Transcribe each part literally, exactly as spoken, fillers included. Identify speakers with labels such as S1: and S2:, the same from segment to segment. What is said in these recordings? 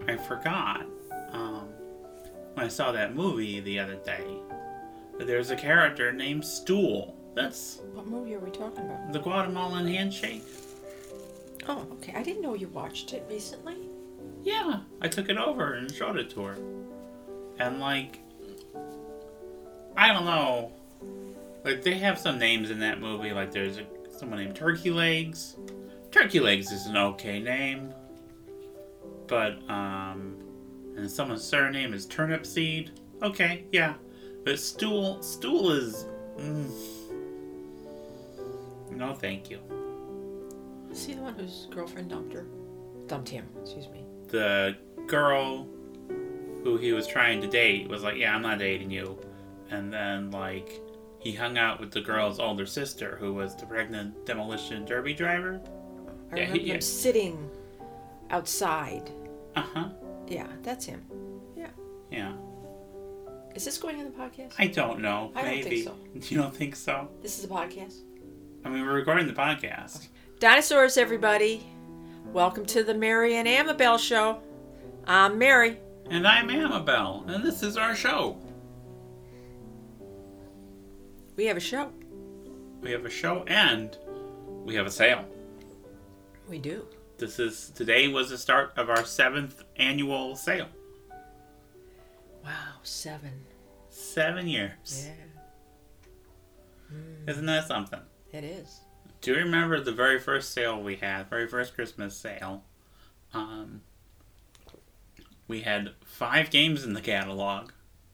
S1: I forgot, um, when I saw that movie the other day, that there's a character named Stool. That's...
S2: What movie are we talking about?
S1: The Guatemalan Handshake.
S2: Oh, okay. I didn't know you watched it recently.
S1: Yeah, I took it over and showed it to her. And, like, I don't know. Like, they have some names in that movie. Like, there's a, someone named Turkey Legs. Turkey Legs is an okay name. But, um... and someone's surname is Turnip Seed. Okay, yeah. But Stool... Stool is... Mm, no, thank you.
S2: Is he the one whose girlfriend dumped her? Dumped him, excuse me.
S1: The girl who he was trying to date was like, yeah, I'm not dating you. And then, like, he hung out with the girl's older sister, who was the pregnant demolition derby driver.
S2: I
S1: yeah,
S2: remember
S1: he,
S2: him sitting outside.
S1: Uh-huh.
S2: Yeah, that's him. Yeah.
S1: Yeah.
S2: Is this going on the podcast?
S1: I don't know.
S2: I
S1: Maybe.
S2: don't think
S1: so. You don't think so?
S2: This is a podcast?
S1: I mean, we're recording the podcast.
S2: Okay. Dinosaurs, everybody. Welcome to the Mary and Amabel show. I'm Mary.
S1: And I'm Amabel, and this is our show.
S2: We have a show.
S1: We have a show, and we have a sale.
S2: We do.
S1: This is, today was the start of our seventh annual sale.
S2: Wow, seven.
S1: Seven years.
S2: Yeah. Mm.
S1: Isn't that something?
S2: It is.
S1: Do you remember the very first sale we had, very first Christmas sale? Um, we had five games in the catalog.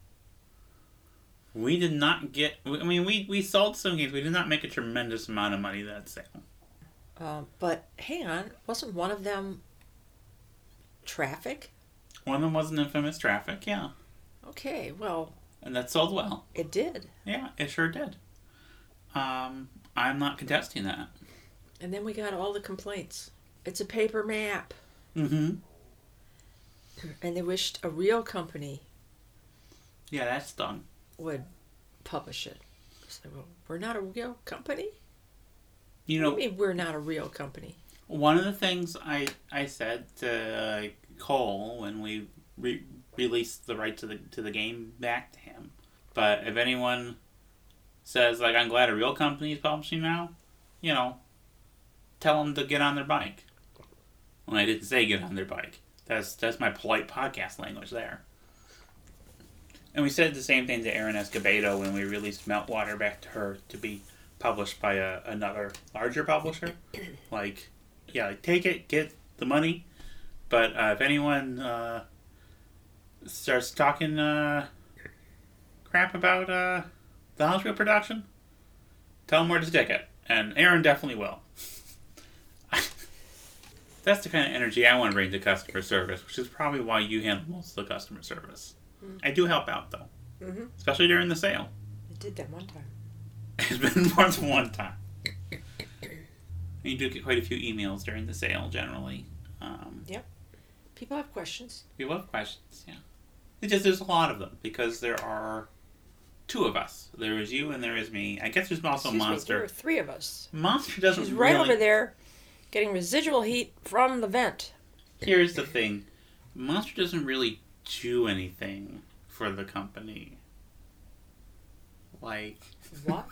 S1: We did not get, I mean, we, we sold some games. We did not make a tremendous amount of money that sale.
S2: Um, but hang on, wasn't one of them Traffic?
S1: One of them was an Infamous Traffic, yeah.
S2: Okay, well.
S1: And that sold well.
S2: It did.
S1: Yeah, it sure did. Um, I'm not contesting that.
S2: And then we got all the complaints. It's a paper map.
S1: Mm-hmm.
S2: And they wished a real company.
S1: Yeah, that's done.
S2: Would publish it. So, well, we're not a real company?
S1: You know,
S2: what do you mean we're not a real company?
S1: One of the things I I said to uh, Cole when we re- released the right to the to the game back to him, but if anyone says, like, I'm glad a real company is publishing now, you know, tell them to get on their bike. Well, I didn't say get on their bike. That's that's my polite podcast language there. And we said the same thing to Erin Escobedo when we released Meltwater back to her to be published by a, another larger publisher. Like, yeah, like, take it, get the money. But uh, if anyone uh, starts talking uh, crap about uh, the house wheel production, tell them where to stick it. And Erin definitely will. That's the kind of energy I want to bring to customer service, which is probably why you handle most of the customer service. Mm-hmm. I do help out, though. Mm-hmm. Especially during the sale.
S2: I did that one time.
S1: It's been more than one time. You do get quite a few emails during the sale, generally. Um,
S2: yep. People have questions.
S1: People have questions, yeah. It's just there's a lot of them, because there are two of us. There is you and there is me. I guess there's also
S2: Excuse
S1: Monster.
S2: Me, there are three of us.
S1: Monster doesn't
S2: She's right
S1: really...
S2: over there, getting residual heat from the vent.
S1: Here's the thing. Monster doesn't really do anything for the company. Like...
S2: What?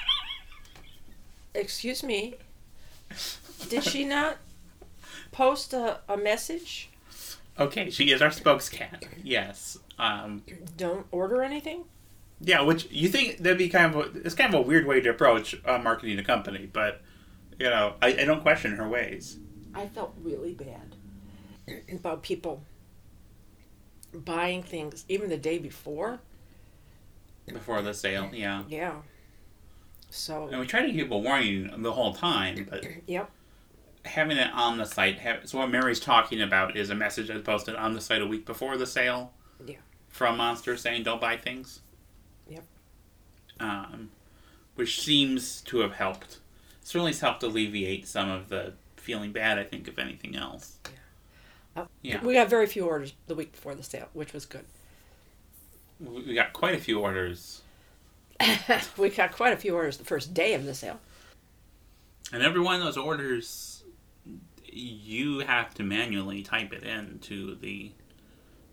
S2: Excuse me. Did she not post a, a message?
S1: Okay, she is our spokescat. Yes. Um,
S2: Don't order anything?
S1: Yeah, which you think that'd be kind of a, it's kind of a weird way to approach uh, marketing a company, but you know, I, I don't question her ways.
S2: I felt really bad about people buying things even the day before.
S1: Before the sale, yeah.
S2: Yeah. So.
S1: And we try to give a warning the whole time, but.
S2: Yep.
S1: Having it on the site, have, so what Mary's talking about is a message that's posted on the site a week before the sale.
S2: Yeah.
S1: From Monster saying don't buy things.
S2: Yep.
S1: Um, which seems to have helped. Certainly has helped alleviate some of the feeling bad, I think, if anything else.
S2: Yeah. Uh,
S1: yeah.
S2: We got very few orders the week before the sale, which was good.
S1: We got quite a few orders.
S2: We got quite a few orders the first day of the sale.
S1: And every one of those orders, you have to manually type it into the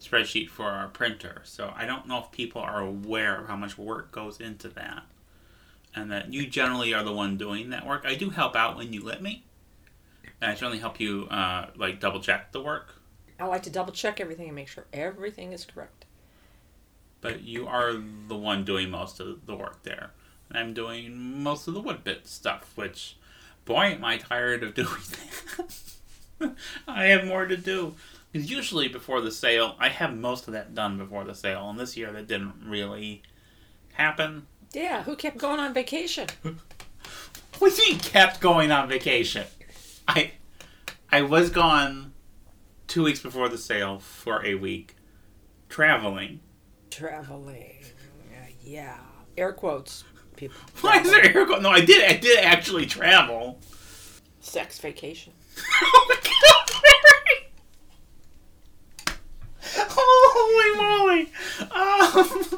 S1: spreadsheet for our printer. So I don't know if people are aware of how much work goes into that. And that you generally are the one doing that work. I do help out when you let me. And I certainly help you, uh, like, double check the work.
S2: I like to double check everything and make sure everything is correct.
S1: But you are the one doing most of the work there. And I'm doing most of the wood bit stuff, which, boy, am I tired of doing that. I have more to do. Because usually before the sale, I have most of that done before the sale. And this year that didn't really happen.
S2: Yeah, who kept going on vacation?
S1: What do you mean kept going on vacation? I I was gone two weeks before the sale for a week, traveling.
S2: Traveling, uh, yeah. Air quotes, people.
S1: Why is there air quotes? No, I did. I did actually travel.
S2: Sex vacation.
S1: Oh my God! Holy moly! Um...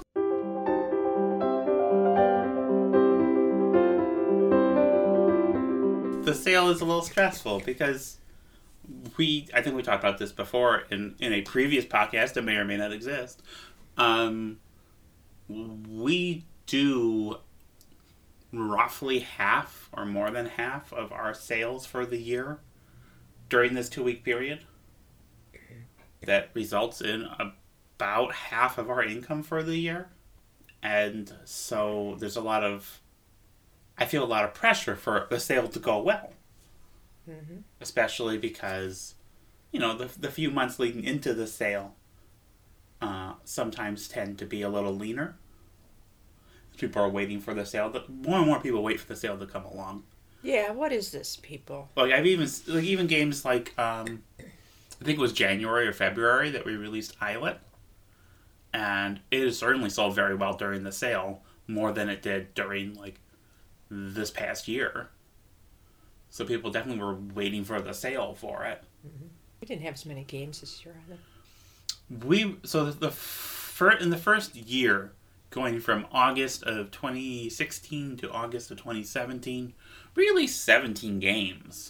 S1: The sale is a little stressful because we, I think we talked about this before in, in a previous podcast that may or may not exist. Um, we do roughly half or more than half of our sales for the year during this two-week period. That results in about half of our income for the year. And so there's a lot of I feel a lot of pressure for the sale to go well. Mm-hmm. Especially because, you know, the the few months leading into the sale uh, sometimes tend to be a little leaner. People are waiting for the sale. To, more and more people wait for the sale to come along.
S2: Yeah, what is this, people?
S1: Like, I've even, like, even games like, um, I think it was January or February that we released Islet. And it has certainly sold very well during the sale, more than it did during, like, this past year. So people definitely were waiting for the sale for it.
S2: Mm-hmm. We didn't have as many games this year either.
S1: We so the fir- in the first year, going from August of twenty sixteen to August of twenty seventeen, we released seventeen games.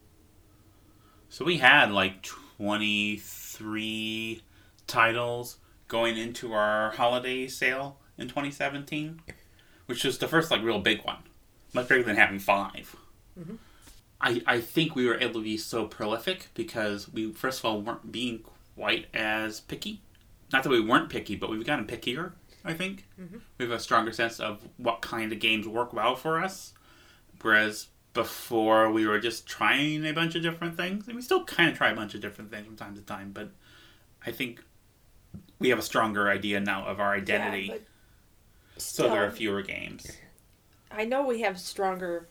S1: So we had like twenty-three titles going into our holiday sale in twenty seventeen, which was the first like real big one. Much bigger than having five. Mm-hmm. I, I think we were able to be so prolific because we, first of all, weren't being quite as picky. Not that we weren't picky, but we've gotten pickier, I think. Mm-hmm. We have a stronger sense of what kind of games work well for us. Whereas before, we were just trying a bunch of different things. And we still kind of try a bunch of different things from time to time. But I think we have a stronger idea now of our identity. Yeah, still, so there are fewer games.
S2: I know we have a stronger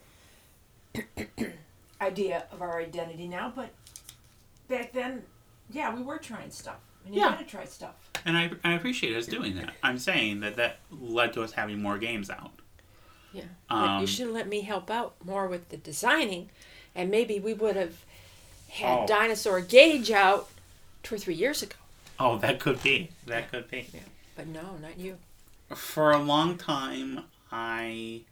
S2: idea of our identity now, but back then, yeah, we were trying stuff. And you yeah. gotta try stuff.
S1: And I, I appreciate us doing that. I'm saying that that led to us having more games out.
S2: Yeah. But um, you should let me help out more with the designing, and maybe we would have had oh. Dinosaur Gauge out two or three years ago.
S1: Oh, that could be. That could be.
S2: Yeah. But no, not you.
S1: For a long time, I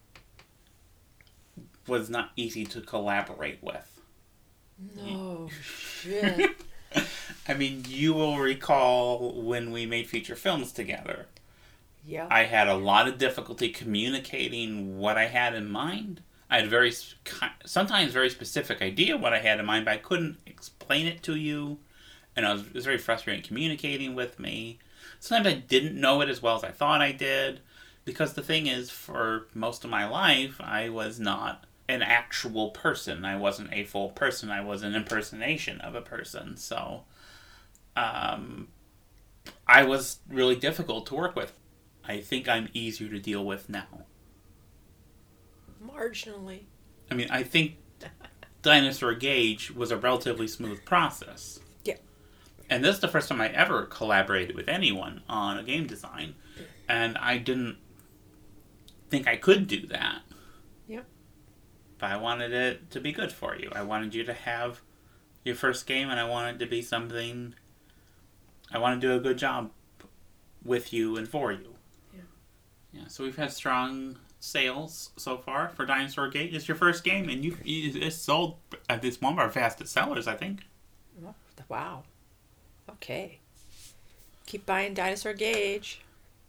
S1: was not easy to collaborate with.
S2: No shit.
S1: I mean, you will recall when we made feature films together.
S2: Yeah.
S1: I had a lot of difficulty communicating what I had in mind. I had a very, sometimes very specific idea what I had in mind, but I couldn't explain it to you. And I was, it was very frustrating communicating with me. Sometimes I didn't know it as well as I thought I did. Because the thing is, for most of my life, I was not an actual person. I wasn't a full person. I was an impersonation of a person. So, um, I was really difficult to work with. I think I'm easier to deal with now.
S2: Marginally.
S1: I mean, I think Dinosaur Gauge was a relatively smooth process.
S2: Yeah.
S1: And this is the first time I ever collaborated with anyone on a game design. And I didn't think I could do that.
S2: Yep.
S1: But I wanted it to be good for you. I wanted you to have your first game, and I wanted it to be something... I want to do a good job with you and for you.
S2: Yeah.
S1: Yeah. So we've had strong sales so far for Dinosaur Gauge. It's your first game, and you it's sold at this moment our fastest sellers, I think.
S2: Wow. Okay. keep buying Dinosaur Gauge.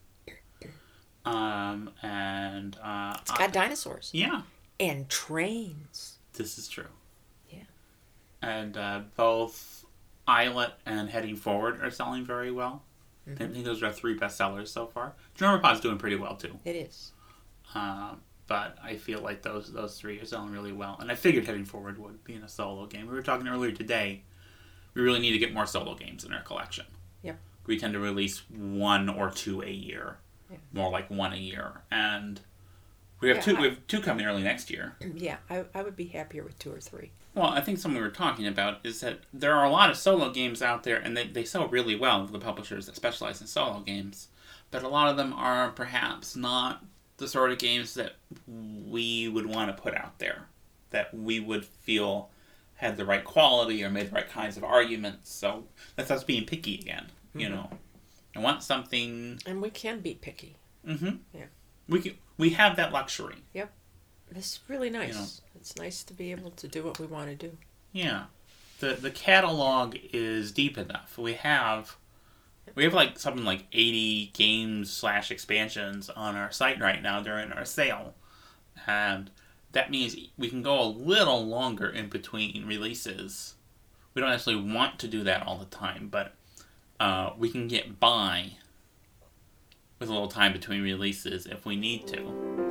S1: Um, and uh,
S2: it's got I, dinosaurs.
S1: Yeah.
S2: And trains.
S1: This is true.
S2: Yeah.
S1: And uh, both Islet and Heading Forward are selling very well. Mm-hmm. I think those are our three best sellers so far. Drummerpod's doing pretty well too.
S2: It is.
S1: Um, but I feel like those those three are selling really well. And I figured Heading Forward would be in a solo game. We were talking earlier today. We really need to get more solo games in our collection.
S2: Yep.
S1: We tend to release one or two a year. Yeah. More like one a year. And we have yeah, two I, we have two coming early next year.
S2: Yeah, I, I would be happier with two or three.
S1: Well, I think something we were talking about is that there are a lot of solo games out there, and they, they sell really well for the publishers that specialize in solo games. But a lot of them are perhaps not the sort of games that we would want to put out there. That we would feel had the right quality or made the right kinds of arguments. So that's us being picky again, you mm-hmm. know. I want something...
S2: And we can be picky.
S1: Mm-hmm.
S2: Yeah.
S1: We can, we have that luxury.
S2: Yep. It's really nice. You know, it's nice to be able to do what we want to do.
S1: Yeah. The the catalog is deep enough. We have... We have like something like eighty games slash expansions on our site right now during our sale. And that means we can go a little longer in between releases. We don't actually want to do that all the time, but uh, we can get by with a little time between releases if we need to.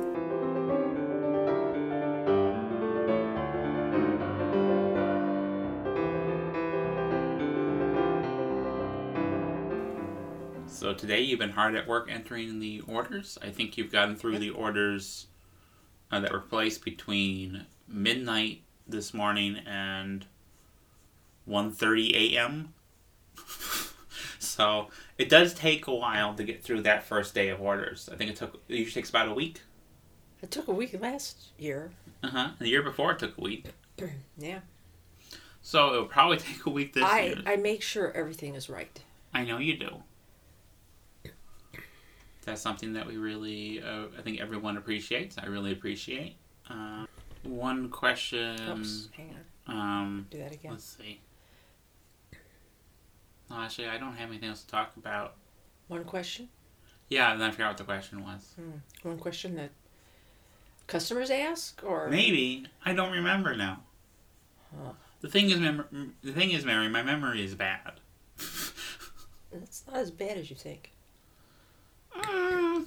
S1: So today you've been hard at work entering the orders. I think you've gotten through the orders uh, that were placed between midnight this morning and one thirty a.m. So it does take a while to get through that first day of orders. I think it took it usually takes about a week.
S2: It took a week last year.
S1: Uh-huh. The year before it took a week.
S2: Yeah.
S1: So it'll probably take a week this
S2: I,
S1: year.
S2: I make sure everything is right.
S1: I know you do. That's something that we really, uh, I think everyone appreciates. I really appreciate. Uh, one question.
S2: Oops, hang on.
S1: Um,
S2: Do that again.
S1: Let's see. No, actually, I don't have anything else to talk about.
S2: One question?
S1: Yeah, and then I forgot what the question was.
S2: Hmm. One question that customers ask, or
S1: maybe I don't remember now.
S2: Huh.
S1: The thing is, mem- the thing is, Mary, my memory is bad.
S2: It's not as bad as you think.
S1: Mm.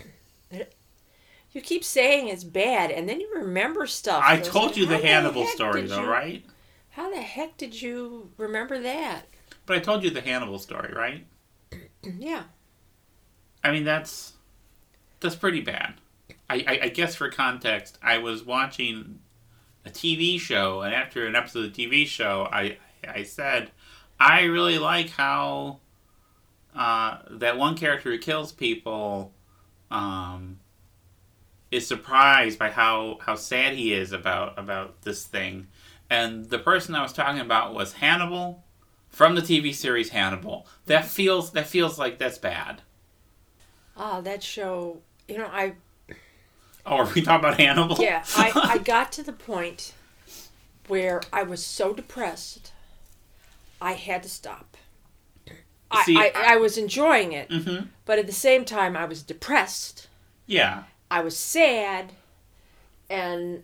S2: You keep saying it's bad, and then you remember stuff.
S1: I told like, you the Hannibal the story, though,
S2: you,
S1: right?
S2: How the heck did you remember that?
S1: But I told you the Hannibal story, right?
S2: Yeah.
S1: I mean, that's that's pretty bad. I, I, I guess for context, I was watching a T V show, and after an episode of the T V show, I I said, I really like how uh, that one character who kills people um, is surprised by how, how sad he is about, about this thing. And the person I was talking about was Hannibal from the T V series Hannibal. That feels that feels like that's bad.
S2: Ah, that show, you know, I...
S1: Oh, are we talking about Hannibal?
S2: Yeah, I, I got to the point where I was so depressed, I had to stop. See, I, I, I was enjoying it,
S1: mm-hmm.
S2: but at the same time, I was depressed.
S1: Yeah.
S2: I was sad, and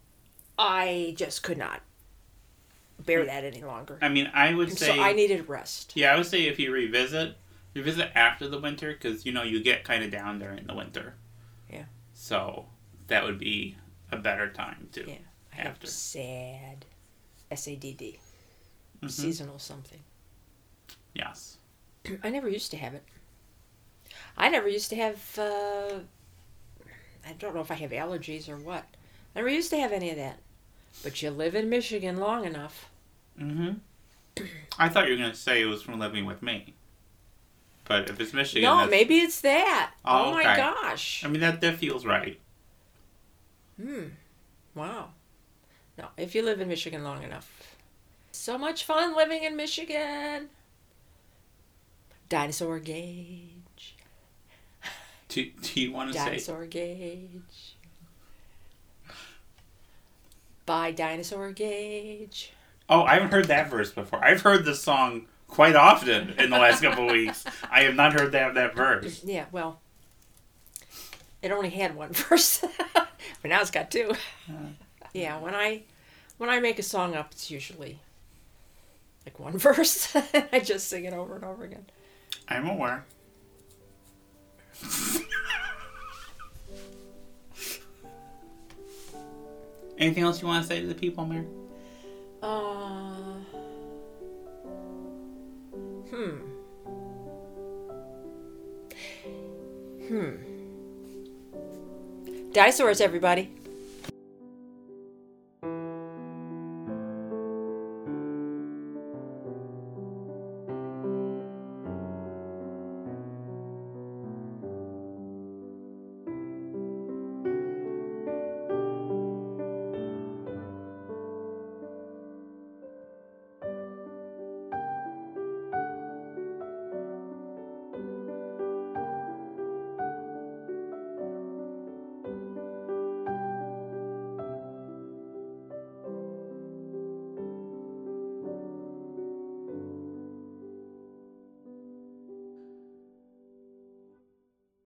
S2: I just could not bear that any longer.
S1: I mean, I would
S2: and
S1: say...
S2: So I needed rest.
S1: Yeah, I would say if you revisit, revisit after the winter, because, you know, you get kind of down during the winter.
S2: Yeah.
S1: So that would be a better time, too.
S2: Yeah. I
S1: after.
S2: have SAD. S A D D.
S1: Mm-hmm.
S2: Seasonal something.
S1: Yes.
S2: I never used to have it. I never used to have, uh, I don't know if I have allergies or what. I never used to have any of that. But you live in Michigan long enough.
S1: Mm-hmm. I thought you were going to say it was from living with me. But if it's Michigan...
S2: No,
S1: that's...
S2: maybe it's that. Oh, oh
S1: okay.
S2: my gosh.
S1: I mean, that, that feels right.
S2: Hmm. Wow. No, if you live in Michigan long enough. So much fun living in Michigan. Dinosaur Gauge.
S1: Do, do you want to say...
S2: Dinosaur Gauge. Buy Dinosaur Gauge.
S1: Oh, I haven't heard that verse before. I've heard the song quite often in the last couple of weeks. I have not heard that that verse.
S2: Yeah, well, it only had one verse, but now it's got two.
S1: Uh,
S2: Yeah, when I when I make a song up, it's usually like one verse. I just sing it over and over again.
S1: I'm aware. Anything else you want to say to the people, Mary?
S2: Uh, hmm. Hmm. Dinosaurs, everybody.